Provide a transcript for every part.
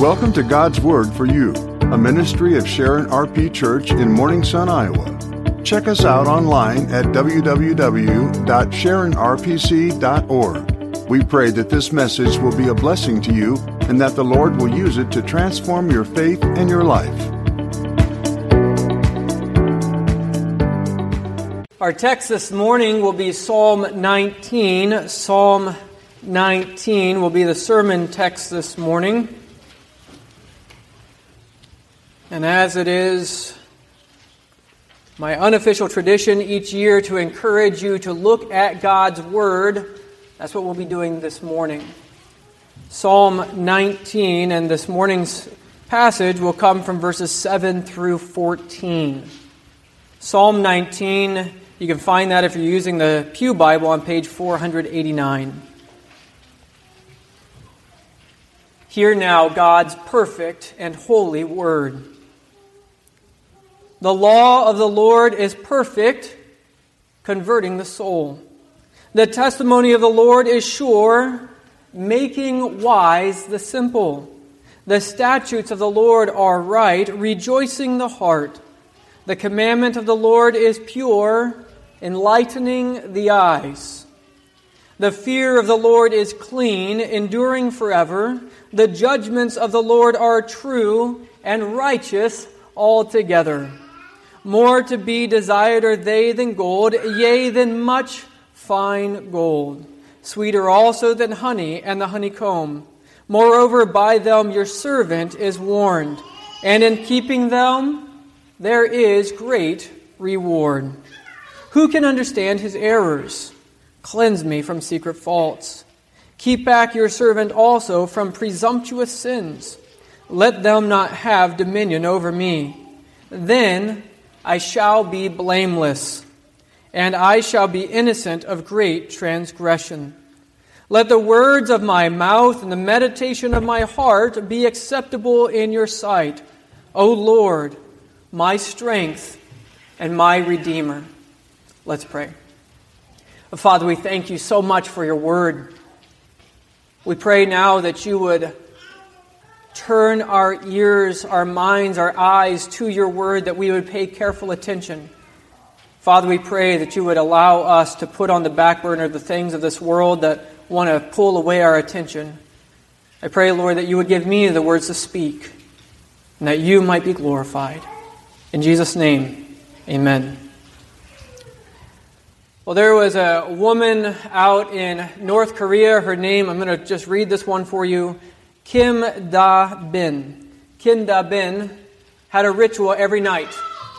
Welcome to God's Word for You, a ministry of Sharon RP Church in Morning Sun, Iowa. Check us out online at www.sharonrpc.org. We pray that this message will be a blessing to you and that the Lord will use it to transform your faith and your life. Our text this morning will be Psalm 19. Psalm 19 will be the sermon text this morning. And as it is my unofficial tradition each year to encourage you to look at God's Word, that's what we'll be doing this morning. Psalm 19, and this morning's passage will come from verses 7 through 14. Psalm 19, you can find that if you're using the Pew Bible on page 489. Hear now God's perfect and holy word. The law of the Lord is perfect, converting the soul. The testimony of the Lord is sure, making wise the simple. The statutes of the Lord are right, rejoicing the heart. The commandment of the Lord is pure, enlightening the eyes. The fear of the Lord is clean, enduring forever. The judgments of the Lord are true and righteous altogether. More to be desired are they than gold, yea, than much fine gold. Sweeter also than honey and the honeycomb. Moreover, by them your servant is warned, and in keeping them there is great reward. Who can understand his errors? Cleanse me from secret faults. Keep back your servant also from presumptuous sins. Let them not have dominion over me. Then I shall be blameless, and I shall be innocent of great transgression. Let the words of my mouth and the meditation of my heart be acceptable in your sight, O Lord, my strength and my Redeemer. Let's pray. Father, we thank you so much for your word. We pray now that you would turn our ears, our minds, our eyes to your word, that we would pay careful attention. Father, we pray that you would allow us to put on the back burner the things of this world that want to pull away our attention. I pray, Lord, that you would give me the words to speak and that you might be glorified. In Jesus' name, amen. Well, there was a woman out in North Korea. Her name, I'm going to just read this one for you. Kim Da-bin. Kim Da-bin had a ritual every night.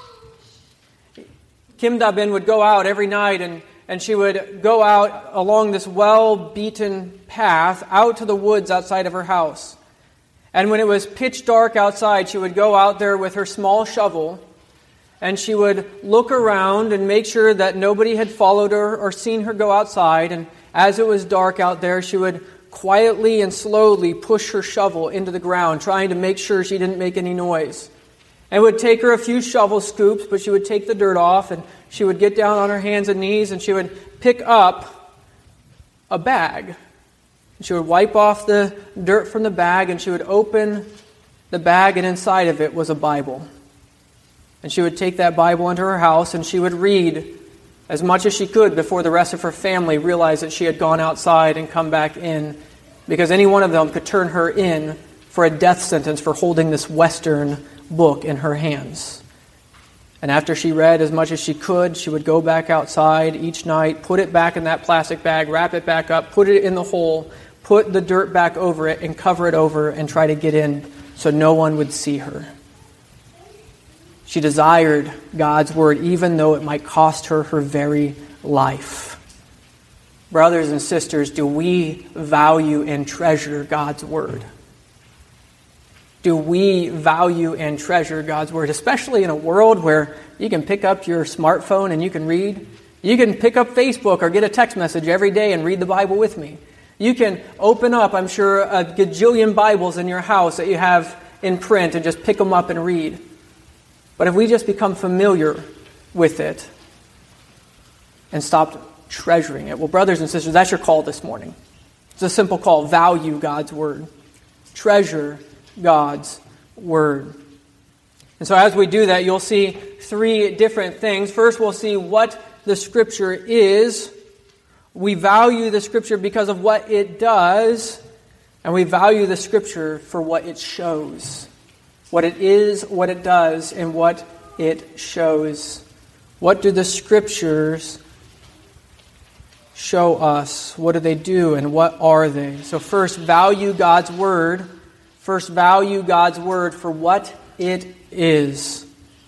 Kim Da-bin would go out every night and she would go out along this well-beaten path out to the woods outside of her house. And when it was pitch dark outside, she would go out there with her small shovel and she would look around and make sure that nobody had followed her or seen her go outside. And as it was dark out there, she would quietly and slowly push her shovel into the ground, trying to make sure she didn't make any noise. And it would take her a few shovel scoops, but she would take the dirt off, and she would get down on her hands and knees, and she would pick up a bag. And she would wipe off the dirt from the bag, and she would open the bag, and inside of it was a Bible. And she would take that Bible into her house, and she would read as much as she could before the rest of her family realized that she had gone outside and come back in, because any one of them could turn her in for a death sentence for holding this Western book in her hands. And after she read as much as she could, she would go back outside each night, put it back in that plastic bag, wrap it back up, put it in the hole, put the dirt back over it, and cover it over and try to get in so no one would see her. She desired God's word, even though it might cost her her very life. Brothers and sisters, do we value and treasure God's word? Do we value and treasure God's word, especially in a world where you can pick up your smartphone and you can read? You can pick up Facebook or get a text message every day and read the Bible with me. You can open up, I'm sure, a gajillion Bibles in your house that you have in print and just pick them up and read. But if we just become familiar with it and stop treasuring it, well, brothers and sisters, that's your call this morning. It's a simple call. Value God's word. Treasure God's Word. And so as we do that, you'll see three different things. First, we'll see what the Scripture is. We value the Scripture because of what it does, and we value the Scripture for what it shows. What it is, what it does, and what it shows. What do the Scriptures show us? What do they do, and what are they? So first, value God's Word. First, value God's Word for what it is.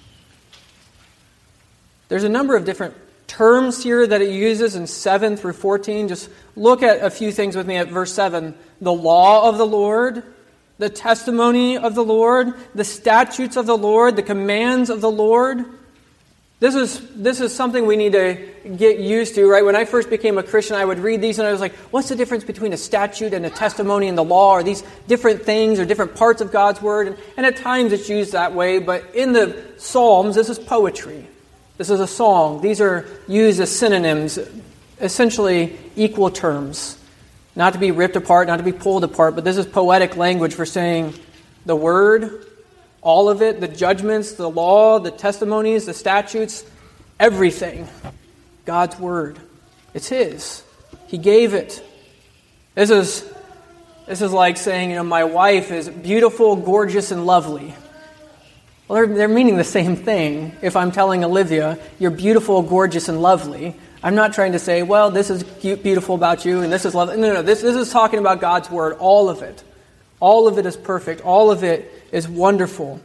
There's a number of different terms here that it uses in 7 through 14. Just look at a few things with me at verse 7. The law of the Lord, the testimony of the Lord, the statutes of the Lord, the commands of the Lord. This is something we need to get used to, right? When I first became a Christian, I would read these and I was like, what's the difference between a statute and a testimony and the law? Are these different things or different parts of God's Word? And at times it's used that way, but in the Psalms, this is poetry. This is a song. These are used as synonyms, essentially equal terms. Not to be ripped apart, not to be pulled apart, but this is poetic language for saying the Word, all of it, the judgments, the law, the testimonies, the statutes, everything. God's Word. It's His. He gave it. This is like saying, my wife is beautiful, gorgeous, and lovely. Well, they're meaning the same thing. If I'm telling Olivia, you're beautiful, gorgeous, and lovely, I'm not trying to say, well, this is beautiful about you, and this is lovely. No. This is talking about God's Word, all of it. All of it is perfect. All of it is wonderful.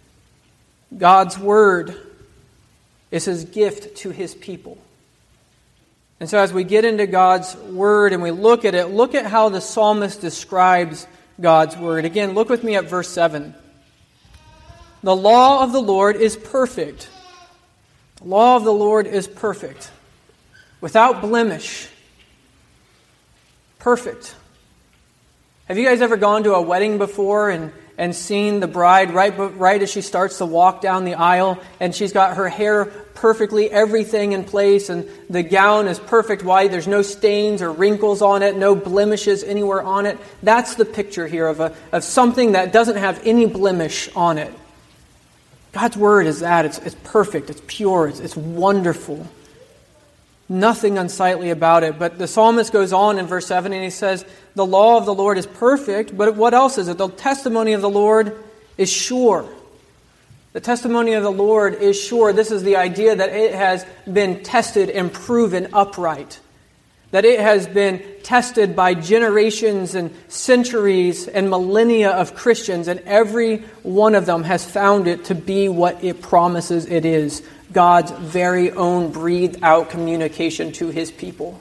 God's Word is His gift to His people. And so as we get into God's Word and we look at it, look at how the psalmist describes God's Word. Again, look with me at verse 7. The law of the Lord is perfect. The law of the Lord is perfect. Without blemish. Perfect. Have you guys ever gone to a wedding before and seen the bride right as she starts to walk down the aisle, and she's got her hair perfectly, everything in place, and the gown is perfect white, there's no stains or wrinkles on it, no blemishes anywhere on it? That's the picture here of something that doesn't have any blemish on it. God's Word is that. It's perfect, it's pure, it's wonderful. Nothing unsightly about it. But the psalmist goes on in verse 7 and he says, the law of the Lord is perfect, but what else is it? The testimony of the Lord is sure. The testimony of the Lord is sure. This is the idea that it has been tested and proven upright. That it has been tested by generations and centuries and millennia of Christians, and every one of them has found it to be what it promises it is. God's very own breathed out communication to His people.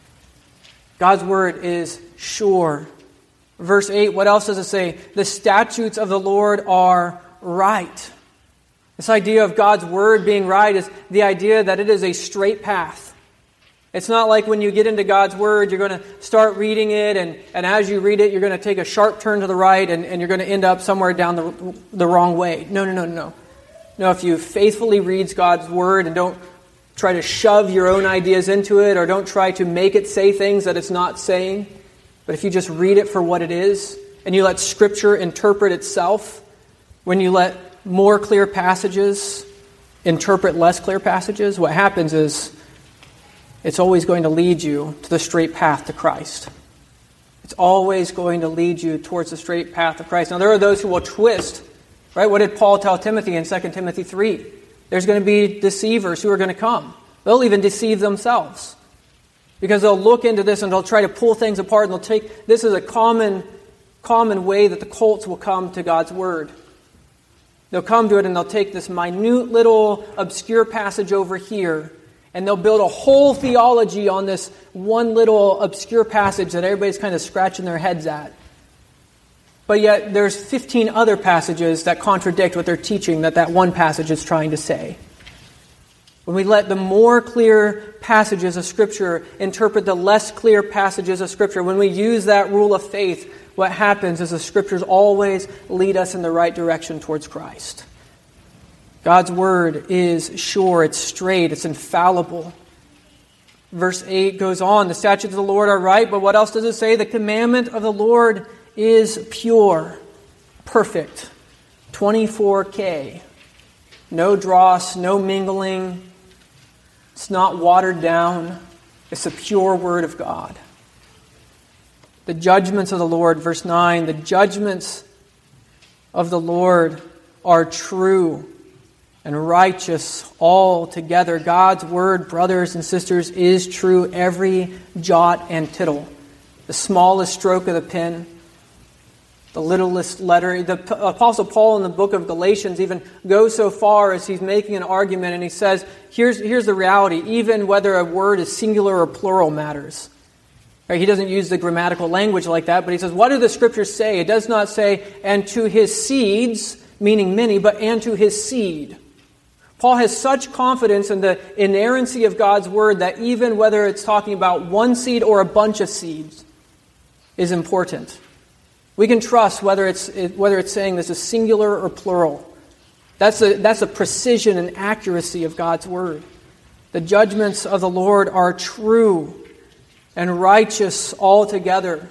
God's Word is sure. Verse 8, what else does it say? The statutes of the Lord are right. This idea of God's Word being right is the idea that it is a straight path. It's not like when you get into God's Word, you're going to start reading it, and as you read it, you're going to take a sharp turn to the right, and you're going to end up somewhere down the wrong way. No. No, if you faithfully read God's Word and don't try to shove your own ideas into it, or don't try to make it say things that it's not saying, but if you just read it for what it is, and you let Scripture interpret itself, when you let more clear passages interpret less clear passages, what happens is it's always going to lead you to the straight path to Christ. It's always going to lead you towards the straight path of Christ. Now, there are those who will twist, right? What did Paul tell Timothy in 2 Timothy 3? There's going to be deceivers who are going to come. They'll even deceive themselves. Because they'll look into this and they'll try to pull things apart, and they'll take, this is a common way that the cults will come to God's Word. They'll come to it and they'll take this minute little obscure passage over here, and they'll build a whole theology on this one little obscure passage that everybody's kind of scratching their heads at. But yet there's 15 other passages that contradict what they're teaching that one passage is trying to say. When we let the more clear passages of Scripture interpret the less clear passages of Scripture, when we use that rule of faith, what happens is the Scriptures always lead us in the right direction towards Christ. God's Word is sure, it's straight, it's infallible. Verse 8 goes on, the statutes of the Lord are right, but what else does it say? The commandment of the Lord is pure. perfect, 24K. No dross, no mingling. It's not watered down. It's the pure Word of God. The judgments of the Lord, verse 9, the judgments of the Lord are true and righteous altogether. God's Word, brothers and sisters, is true, every jot and tittle. The smallest stroke of the pen, the littlest letter. The Apostle Paul in the book of Galatians even goes so far as he's making an argument, and he says, here's the reality. Even whether a word is singular or plural matters. Right? He doesn't use the grammatical language like that, but he says, what do the Scriptures say? It does not say, and to his seeds, meaning many, but and to his seed. Paul has such confidence in the inerrancy of God's Word that even whether it's talking about one seed or a bunch of seeds is important. We can trust whether it's saying this is singular or plural. That's the precision and accuracy of God's Word. The judgments of the Lord are true and righteous altogether.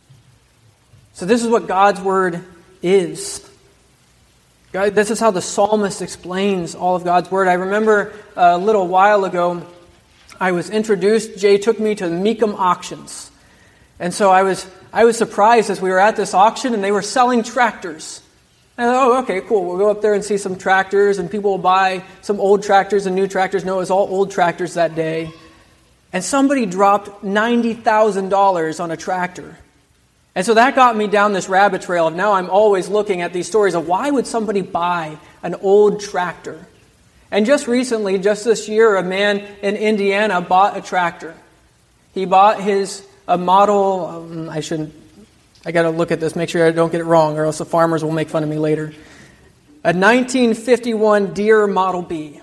So this is what God's Word is. God, this is how the psalmist explains all of God's Word. I remember a little while ago, I was introduced, Jay took me to the Mecum auctions. And so I was surprised as we were at this auction and they were selling tractors. And I thought, oh, okay, cool. We'll go up there and see some tractors and people will buy some old tractors and new tractors. No, it was all old tractors that day. And somebody dropped $90,000 on a tractor. And so that got me down this rabbit trail of now I'm always looking at these stories of why would somebody buy an old tractor? And just recently, just this year, a man in Indiana bought a tractor. He bought a model, I got to look at this, make sure I don't get it wrong, or else the farmers will make fun of me later. A 1951 Deere Model B.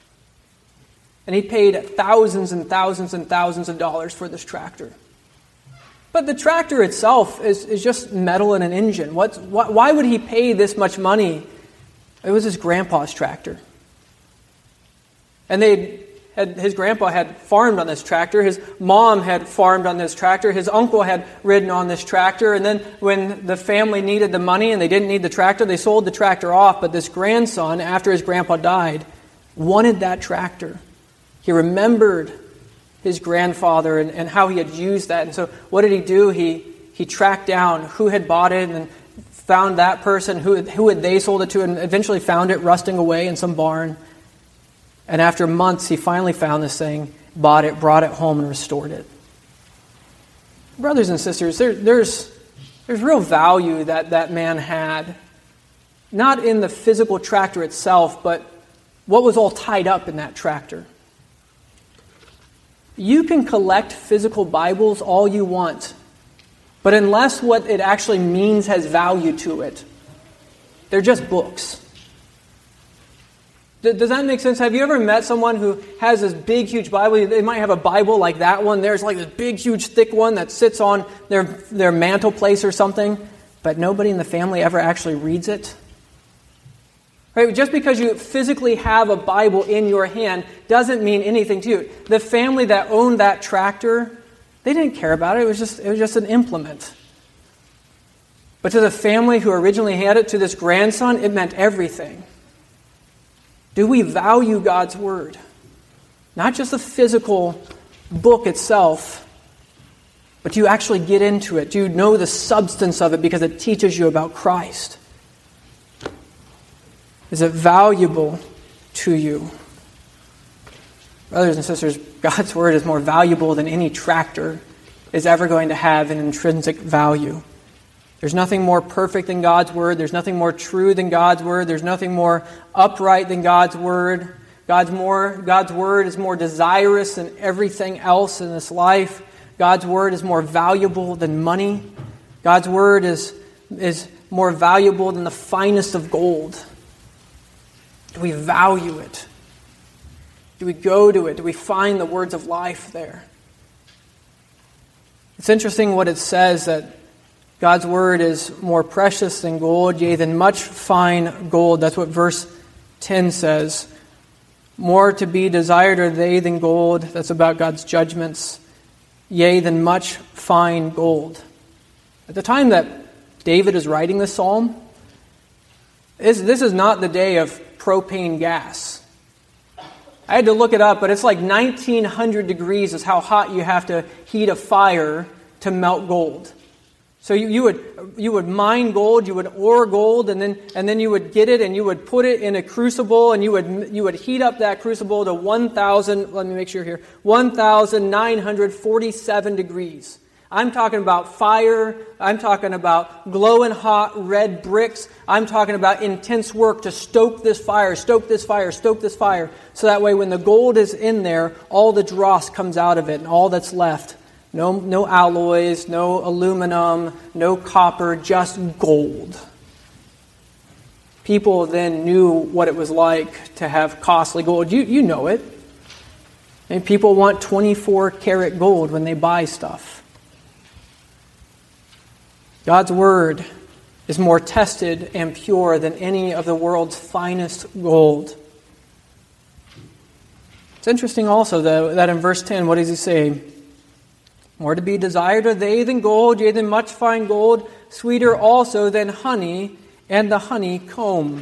And he paid thousands and thousands and thousands of dollars for this tractor. But the tractor itself is just metal and an engine. Why would he pay this much money? It was his grandpa's tractor. And his grandpa had farmed on this tractor. His mom had farmed on this tractor. His uncle had ridden on this tractor. And then when the family needed the money and they didn't need the tractor, they sold the tractor off. But this grandson, after his grandpa died, wanted that tractor. He remembered his grandfather and how he had used that. And so what did he do? He tracked down who had bought it and found that person, who had they sold it to, and eventually found it rusting away in some barn. And after months, he finally found this thing, bought it, brought it home, and restored it. Brothers and sisters, there's real value that man had. Not in the physical tractor itself, but what was all tied up in that tractor. You can collect physical Bibles all you want, but unless what it actually means has value to it, they're just books. Does that make sense? Have you ever met someone who has this big, huge Bible? They might have a Bible like that one. There's like this big, huge, thick one that sits on their mantelpiece or something, but nobody in the family ever actually reads it. Right? Just because you physically have a Bible in your hand doesn't mean anything to you. The family that owned that tractor, they didn't care about it. It was just an implement. But to the family who originally had it, to this grandson, it meant everything. Do we value God's Word? Not just the physical book itself, but do you actually get into it? Do you know the substance of it because it teaches you about Christ? Is it valuable to you? Brothers and sisters, God's Word is more valuable than any tractor is ever going to have in intrinsic value. There's nothing more perfect than God's Word. There's nothing more true than God's Word. There's nothing more upright than God's Word. God's Word is more desirous than everything else in this life. God's Word is more valuable than money. God's Word is more valuable than the finest of gold. Do we value it? Do we go to it? Do we find the words of life there? It's interesting what it says, that God's Word is more precious than gold, yea, than much fine gold. That's what verse 10 says. More to be desired are they than gold. That's about God's judgments. Yea, than much fine gold. At the time that David is writing this psalm, This is not the day of propane gas. I had to look it up, but it's like 1900 degrees is how hot you have to heat a fire to melt gold. So you would mine gold, you would ore gold, and then you would get it and you would put it in a crucible, and you would heat up that crucible to 1947 degrees. I'm talking about fire. I'm talking about glowing hot red bricks. I'm talking about intense work to stoke this fire, so that way when the gold is in there, all the dross comes out of it, and all that's left. No alloys, no aluminum, no copper, just gold. People then knew what it was like to have costly gold. You know it. And people want 24 karat gold when they buy stuff. God's Word is more tested and pure than any of the world's finest gold. It's interesting also, though, that in verse 10, what does he say? More to be desired are they than gold, yea, than much fine gold, sweeter also than honey and the honeycomb.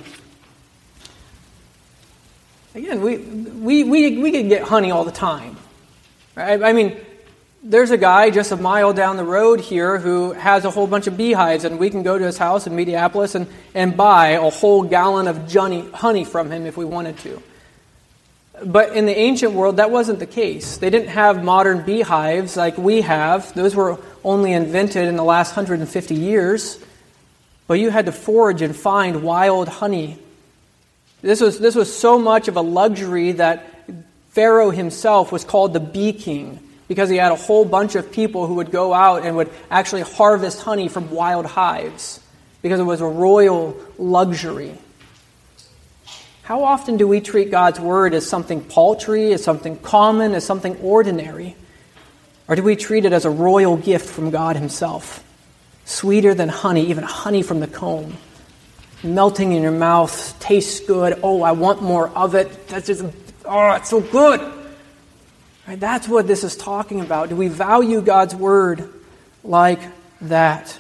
Again, we can get honey all the time. Right? I mean, there's a guy just a mile down the road here who has a whole bunch of beehives, and we can go to his house in Minneapolis and buy a whole gallon of honey from him if we wanted to. But in the ancient world, that wasn't the case. They didn't have modern beehives like we have. Those were only invented in the last 150 years. But you had to forage and find wild honey. This was so much of a luxury that Pharaoh himself was called the bee king, because he had a whole bunch of people who would go out and would actually harvest honey from wild hives, because it was a royal luxury. How often do we treat God's Word as something paltry, as something common, as something ordinary? Or do we treat it as a royal gift from God Himself? Sweeter than honey, even honey from the comb. Melting in your mouth, tastes good. Oh, I want more of it. That's just, it's so good. Right, that's what this is talking about. Do we value God's Word like that?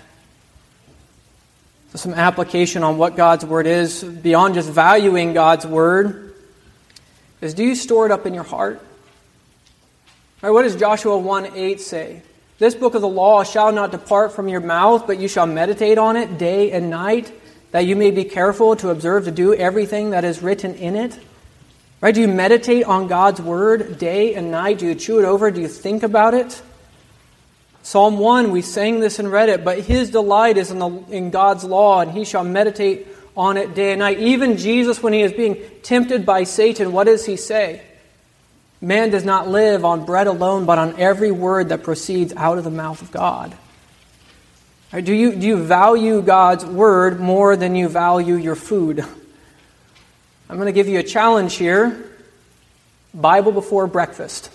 So some application on what God's Word is, beyond just valuing God's Word, is, do you store it up in your heart? Right, what does Joshua 1:8 say? This book of the law shall not depart from your mouth, but you shall meditate on it day and night, that you may be careful to observe to do everything that is written in it. Right? Do you meditate on God's Word day and night? Do you chew it over? Do you think about it? Psalm 1, we sang this and read it, but his delight is in God's law, and he shall meditate on it day and night. Even Jesus, when he is being tempted by Satan, what does he say? Man does not live on bread alone, but on every word that proceeds out of the mouth of God. Right? Do you value God's Word more than you value your food? I'm going to give you a challenge here. Bible before breakfast.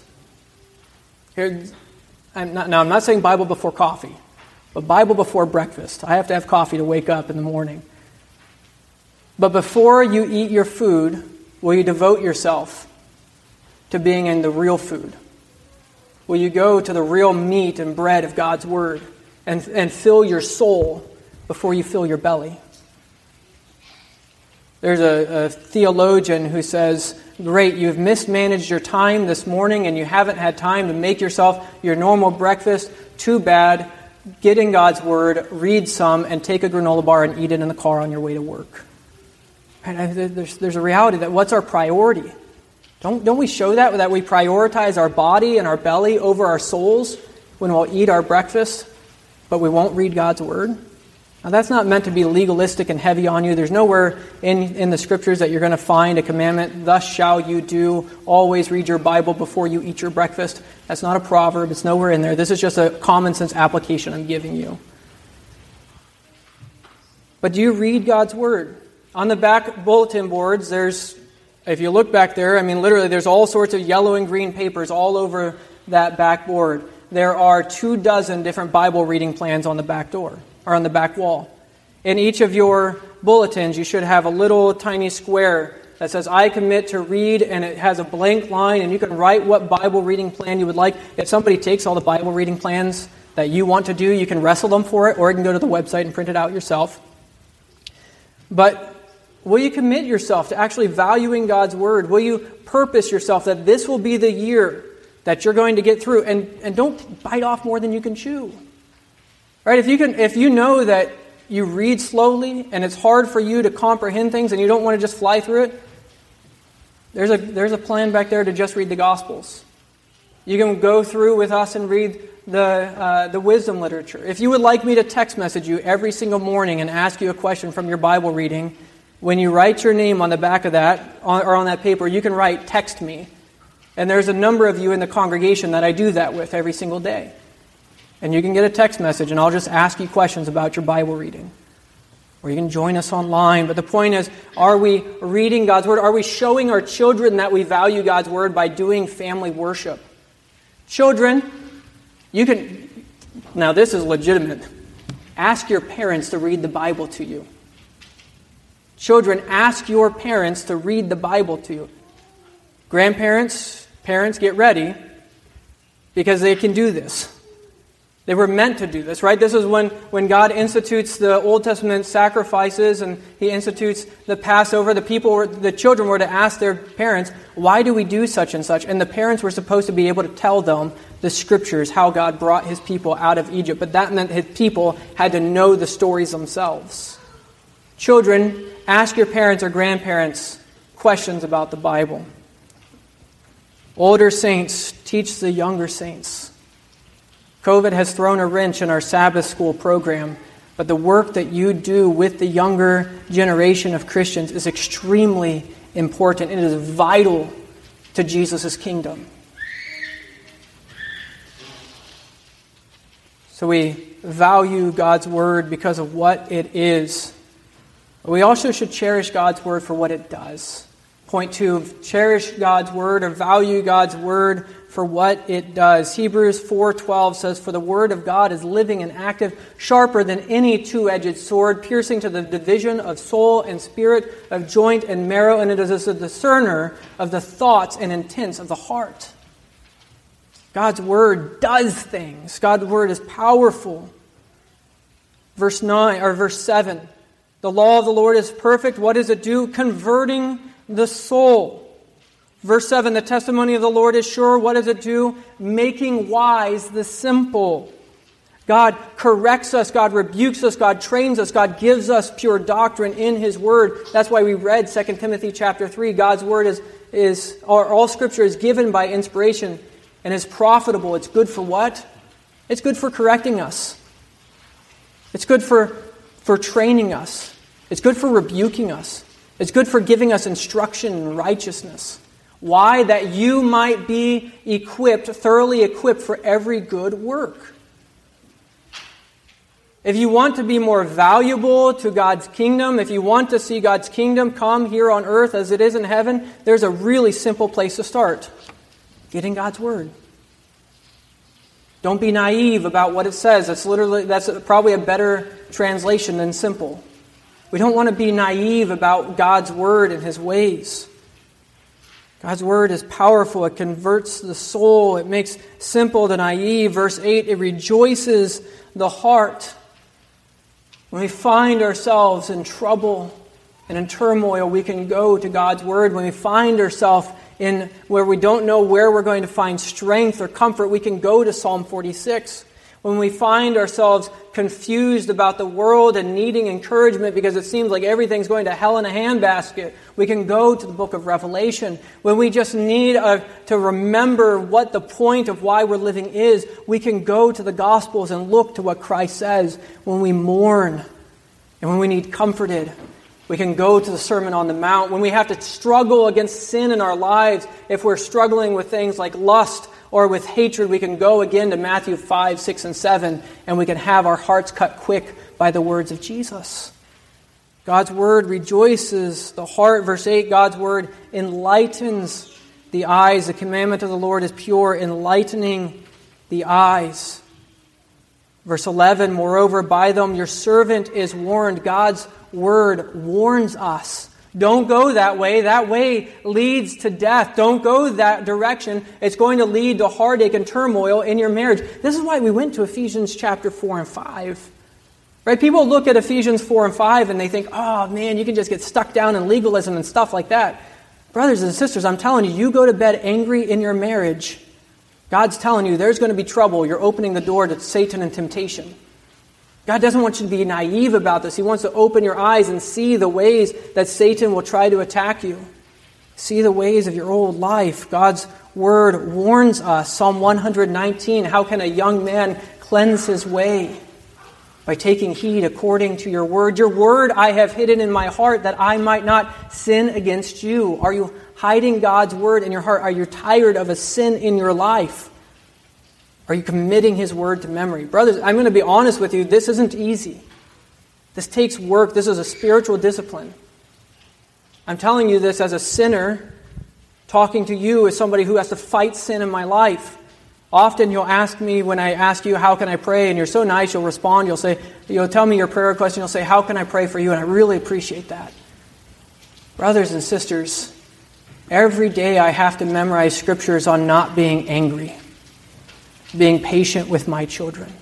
I'm not saying Bible before coffee, but Bible before breakfast. I have to have coffee to wake up in the morning. But before you eat your food, will you devote yourself to being in the real food? Will you go to the real meat and bread of God's Word and fill your soul before you fill your belly? There's a theologian who says, great, you've mismanaged your time this morning and you haven't had time to make yourself your normal breakfast. Too bad. Get in God's Word, read some, and take a granola bar and eat it in the car on your way to work. And there's a reality that what's our priority? Don't we show that we prioritize our body and our belly over our souls when we'll eat our breakfast, but we won't read God's Word? Now, that's not meant to be legalistic and heavy on you. There's nowhere in the Scriptures that you're going to find a commandment, thus shall you do, always read your Bible before you eat your breakfast. That's not a proverb. It's nowhere in there. This is just a common sense application I'm giving you. But do you read God's Word? On the back bulletin boards, if you look back there, literally there's all sorts of yellow and green papers all over that back board. There are 24 different Bible reading plans on the back door, or on the back wall. In each of your bulletins, you should have a little tiny square that says, I commit to read, and it has a blank line, and you can write what Bible reading plan you would like. If somebody takes all the Bible reading plans that you want to do, you can wrestle them for it, or you can go to the website and print it out yourself. But Will you commit yourself to actually valuing God's Word? Will you purpose yourself that this will be the year that you're going to get through? And don't bite off more than you can chew. Right? If you know that you read slowly and it's hard for you to comprehend things and you don't want to just fly through it, there's a plan back there to just read the Gospels. You can go through with us and read the wisdom literature. If you would like me to text message you every single morning and ask you a question from your Bible reading, when you write your name on the back of that, or on that paper, you can write, text me. And there's a number of you in the congregation that I do that with every single day. And you can get a text message, and I'll just ask you questions about your Bible reading. Or you can join us online. But the point is, are we reading God's Word? Are we showing our children that we value God's Word by doing family worship? Children, now this is legitimate. Ask your parents to read the Bible to you. Children, ask your parents to read the Bible to you. Grandparents, parents, get ready, because they can do this. They were meant to do this, right? This is when God institutes the Old Testament sacrifices and He institutes the Passover. The children were to ask their parents, why do we do such and such? And the parents were supposed to be able to tell them the Scriptures, how God brought His people out of Egypt. But that meant His people had to know the stories themselves. Children, ask your parents or grandparents questions about the Bible. Older saints, teach the younger saints. COVID has thrown a wrench in our Sabbath school program, but the work that you do with the younger generation of Christians is extremely important. It is vital to Jesus' kingdom. So we value God's Word because of what it is. We also should cherish God's Word for what it does. Point 2, cherish God's Word or value God's Word for what it does. Hebrews 4:12 says, "For the Word of God is living and active, sharper than any two-edged sword, piercing to the division of soul and spirit, of joint and marrow, and it is a discerner of the thoughts and intents of the heart." God's Word does things. God's Word is powerful. Verse 7, "The law of the Lord is perfect." What does it do? Converting the soul. Verse 7, "The testimony of the Lord is sure." What does it do? Making wise the simple. God corrects us, God rebukes us, God trains us, God gives us pure doctrine in His Word. That's why we read 2 Timothy chapter 3. God's Word all Scripture is given by inspiration and is profitable. It's good for what? It's good for correcting us. It's good for training us. It's good for rebuking us. It's good for giving us instruction in righteousness. Why? That you might be thoroughly equipped for every good work. If you want to be more valuable to God's kingdom, if you want to see God's kingdom come here on earth as it is in heaven, there's a really simple place to start. Getting God's Word. Don't be naive about what it says. That's probably a better translation than simple. We don't want to be naive about God's Word and His ways. God's Word is powerful. It converts the soul. It makes simple the naive. Verse 8, it rejoices the heart. When we find ourselves in trouble and in turmoil, we can go to God's Word. When we find ourselves in where we don't know where we're going to find strength or comfort, we can go to Psalm 46. When we find ourselves confused about the world and needing encouragement because it seems like everything's going to hell in a handbasket, we can go to the book of Revelation. When we just need to remember what the point of why we're living is, we can go to the Gospels and look to what Christ says. When we mourn and when we need comforted, we can go to the Sermon on the Mount. When we have to struggle against sin in our lives, if we're struggling with things like lust or with hatred, we can go again to Matthew 5, 6, and 7, and we can have our hearts cut quick by the words of Jesus. God's Word rejoices the heart. Verse 8, God's Word enlightens the eyes. The commandment of the Lord is pure, enlightening the eyes. Verse 11, moreover, by them your servant is warned. God's Word warns us. Don't go that way. That way leads to death. Don't go that direction. It's going to lead to heartache and turmoil in your marriage. This is why we went to Ephesians chapter 4 and 5. Right? People look at Ephesians 4 and 5 and they think, oh man, you can just get stuck down in legalism and stuff like that. Brothers and sisters, I'm telling you, you go to bed angry in your marriage, God's telling you there's going to be trouble. You're opening the door to Satan and temptation. God doesn't want you to be naive about this. He wants to open your eyes and see the ways that Satan will try to attack you. See the ways of your old life. God's Word warns us. Psalm 119, how can a young man cleanse his way? By taking heed according to your word. Your word I have hidden in my heart that I might not sin against you. Are you hiding God's word in your heart? Are you tired of a sin in your life? Are you committing his word to memory? Brothers, I'm going to be honest with you. This isn't easy. This takes work. This is a spiritual discipline. I'm telling you this as a sinner, talking to you as somebody who has to fight sin in my life. Often you'll ask me when I ask you, how can I pray? And you're so nice, you'll respond. You'll tell me your prayer request, and you'll say, how can I pray for you? And I really appreciate that. Brothers and sisters, every day I have to memorize scriptures on not being angry, being patient with my children.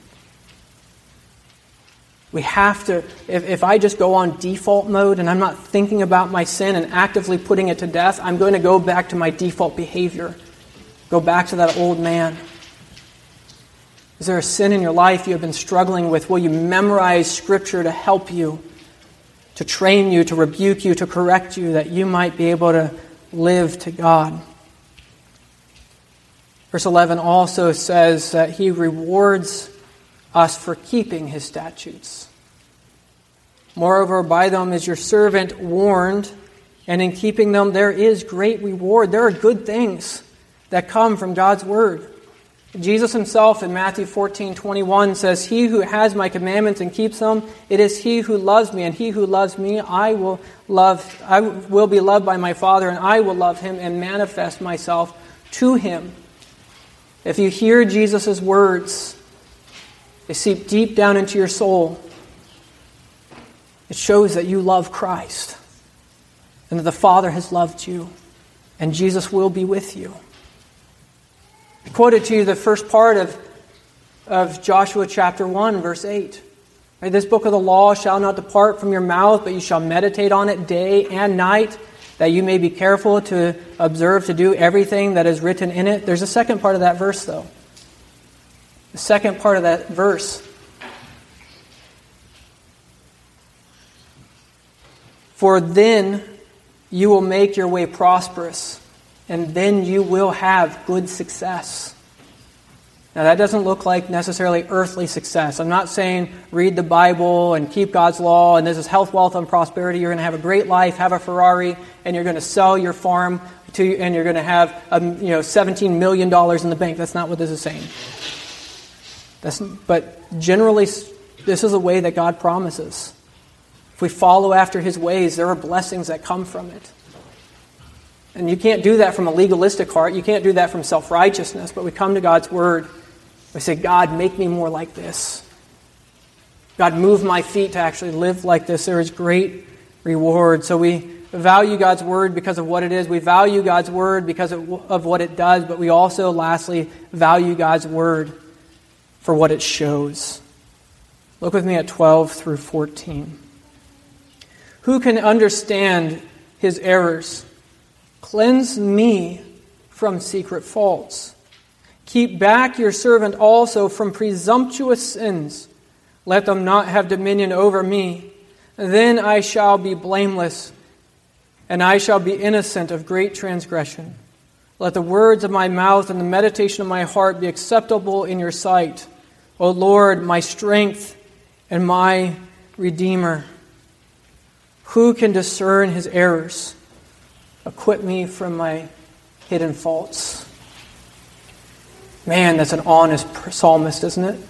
We have to, if I just go on default mode and I'm not thinking about my sin and actively putting it to death, I'm going to go back to my default behavior. Go back to that old man. Is there a sin in your life you have been struggling with? Will you memorize Scripture to help you, to train you, to rebuke you, to correct you, that you might be able to live to God? Verse 11 also says that He rewards us for keeping His statutes. Moreover, by them is your servant warned, and in keeping them there is great reward. There are good things that come from God's Word. Jesus himself in Matthew 14:21 says, he who has my commandments and keeps them, it is he who loves me, and he who loves me I will be loved by my Father, and I will love him and manifest myself to him. If you hear Jesus' words, they seep deep down into your soul. It shows that you love Christ, and that the Father has loved you, and Jesus will be with you. I quoted to you the first part of Joshua chapter 1, verse 8. Right, this book of the law shall not depart from your mouth, but you shall meditate on it day and night, that you may be careful to observe to do everything that is written in it. There's a second part of that verse, though. The second part of that verse. For then you will make your way prosperous, and then you will have good success. Now that doesn't look like necessarily earthly success. I'm not saying read the Bible and keep God's law and this is health, wealth, and prosperity. You're going to have a great life, have a Ferrari, and you're going to sell your farm and you're going to have $17 million in the bank. That's not what this is saying. But generally, this is a way that God promises. If we follow after His ways, there are blessings that come from it. And you can't do that from a legalistic heart. You can't do that from self-righteousness. But we come to God's Word. We say, God, make me more like this. God, move my feet to actually live like this. There is great reward. So we value God's Word because of what it is. We value God's Word because of what it does. But we also, lastly, value God's Word for what it shows. Look with me at 12 through 14. Who can understand His errors? Cleanse me from secret faults. Keep back your servant also from presumptuous sins. Let them not have dominion over me. Then I shall be blameless, and I shall be innocent of great transgression. Let the words of my mouth and the meditation of my heart be acceptable in your sight, O Lord, my strength and my Redeemer. Who can discern his errors? Acquit me from my hidden faults. Man, that's an honest psalmist, isn't it?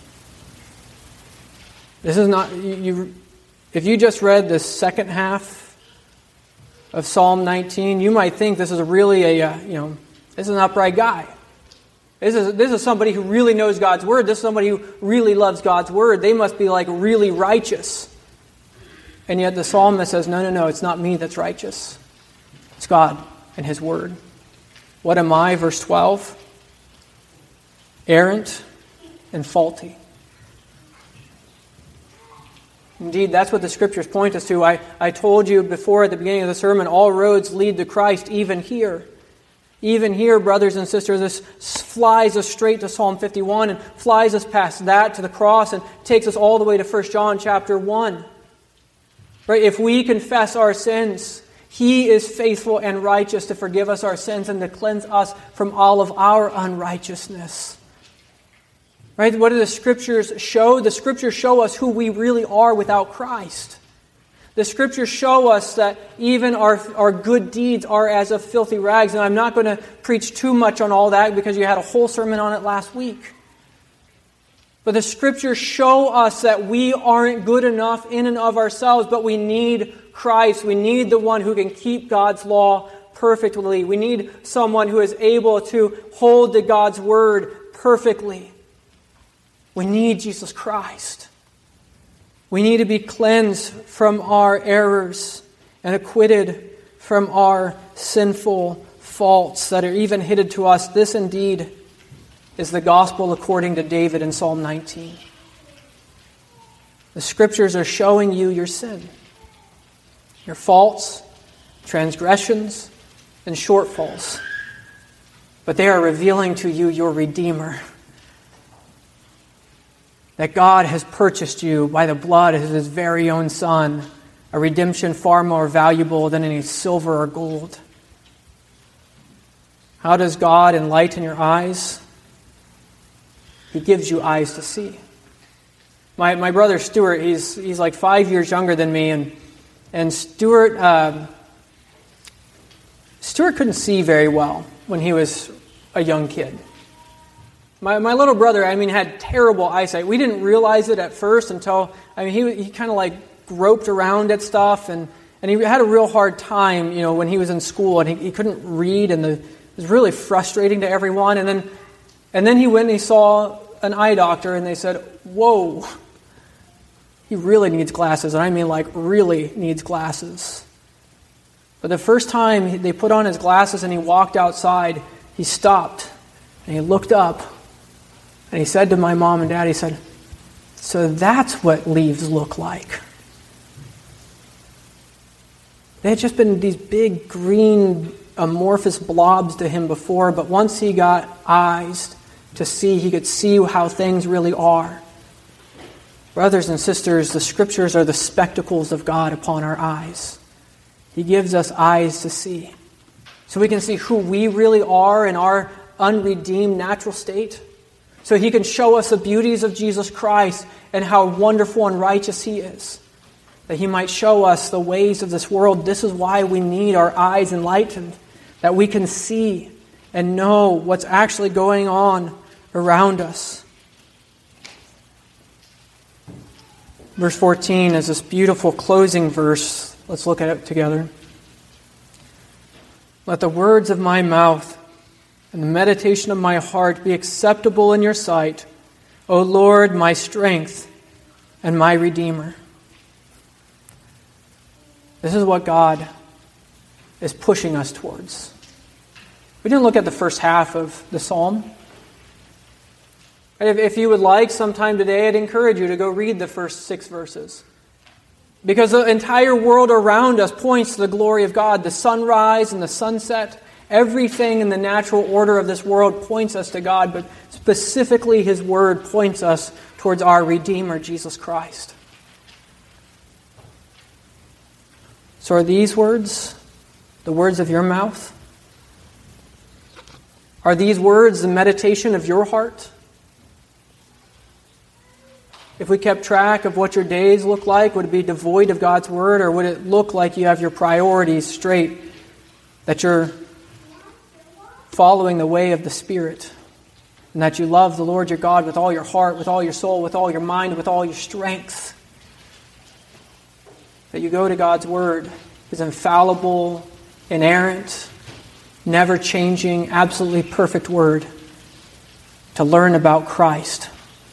This is not you. If you just read the second half of Psalm 19, you might think this is really this is an upright guy. This is somebody who really knows God's word. This is somebody who really loves God's word. They must be like really righteous. And yet the psalmist says, no, it's not me that's righteous. It's God and His word. What am I? Verse 12. Errant and faulty. Indeed, that's what the Scriptures point us to. I told you before at the beginning of the sermon, all roads lead to Christ, even here. Even here, brothers and sisters, this flies us straight to Psalm 51 and flies us past that to the cross and takes us all the way to 1 John chapter 1. Right? If we confess our sins, He is faithful and righteous to forgive us our sins and to cleanse us from all of our unrighteousness. Right? What do the Scriptures show? The Scriptures show us who we really are without Christ. The Scriptures show us that even our good deeds are as of filthy rags. And I'm not going to preach too much on all that because you had a whole sermon on it last week. But the Scriptures show us that we aren't good enough in and of ourselves, but we need Christ. We need the one who can keep God's law perfectly. We need someone who is able to hold to God's word perfectly. We need Jesus Christ. We need to be cleansed from our errors and acquitted from our sinful faults that are even hidden to us. This indeed is the gospel according to David in Psalm 19. The Scriptures are showing you your sin, your faults, transgressions, and shortfalls. But they are revealing to you your Redeemer. That God has purchased you by the blood of His very own Son, a redemption far more valuable than any silver or gold. How does God enlighten your eyes? He gives you eyes to see. My brother Stuart, he's like 5 years younger than me, and Stuart couldn't see very well when he was a young kid. My little brother, had terrible eyesight. We didn't realize it at first until, he kind of like groped around at stuff, and he had a real hard time, when he was in school, and he couldn't read, and it was really frustrating to everyone. And then he went and he saw an eye doctor, and they said, "Whoa, he really needs glasses," and really needs glasses. But the first time they put on his glasses and he walked outside, he stopped, and he looked up, and he said to my mom and dad, he said, "So that's what leaves look like." They had just been these big green amorphous blobs to him before, but once he got eyes to see, he could see how things really are. Brothers and sisters, the Scriptures are the spectacles of God upon our eyes. He gives us eyes to see, so we can see who we really are in our unredeemed natural state. So He can show us the beauties of Jesus Christ and how wonderful and righteous He is. That He might show us the ways of this world. This is why we need our eyes enlightened, that we can see and know what's actually going on around us. Verse 14 is this beautiful closing verse. Let's look at it together. "Let the words of my mouth and the meditation of my heart be acceptable in your sight, O Lord, my strength and my Redeemer." This is what God is pushing us towards. We didn't look at the first half of the psalm. If you would like, sometime today, I'd encourage you to go read the first 6 verses. Because the entire world around us points to the glory of God. The sunrise and the sunset, everything in the natural order of this world points us to God, but specifically His Word points us towards our Redeemer, Jesus Christ. So are these words the words of your mouth? Are these words the meditation of your heart? If we kept track of what your days look like, would it be devoid of God's Word, or would it look like you have your priorities straight, that you're following the way of the Spirit, and that you love the Lord your God with all your heart, with all your soul, with all your mind, with all your strength? That you go to God's Word, His infallible, inerrant, never-changing, absolutely perfect Word, to learn about Christ.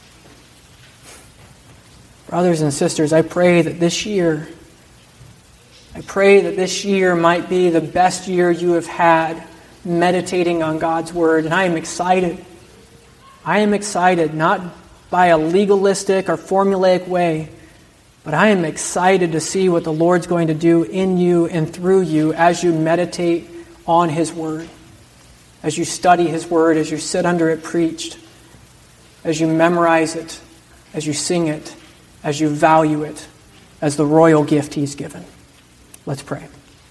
Brothers and sisters, I pray that this year might be the best year you have had meditating on God's Word. And I am excited. not by a legalistic or formulaic way, But I am excited to see what the Lord's going to do in you and through you as you meditate on His Word, as you study His Word, as you sit under it preached, as you memorize it, as you sing it, as you value it as the royal gift He's given. Let's pray.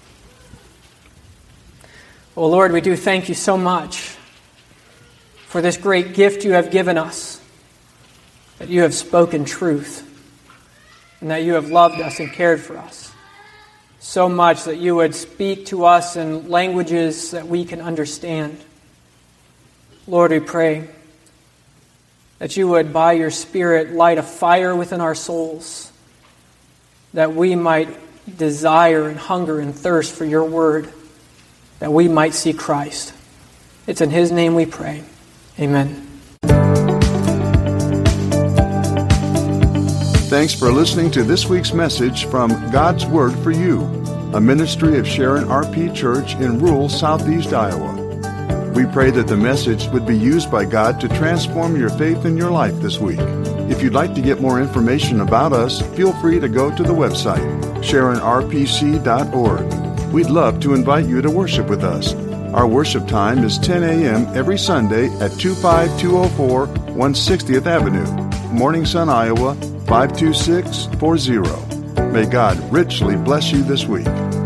Oh Lord, we do thank you so much for this great gift you have given us, that you have spoken truth, and that you have loved us and cared for us so much that you would speak to us in languages that we can understand. Lord, we pray that you would, by your Spirit, light a fire within our souls, that we might desire and hunger and thirst for your word, that we might see Christ. It's in His name we pray. Amen. Thanks for listening to this week's message from God's Word for You, a ministry of Sharon RP Church in rural southeast Iowa. We pray that the message would be used by God to transform your faith and your life this week. If you'd like to get more information about us, feel free to go to the website, sharonrpc.org. We'd love to invite you to worship with us. Our worship time is 10 a.m. every Sunday at 25204 160th Avenue, Morning Sun, Iowa, 52640. May God richly bless you this week.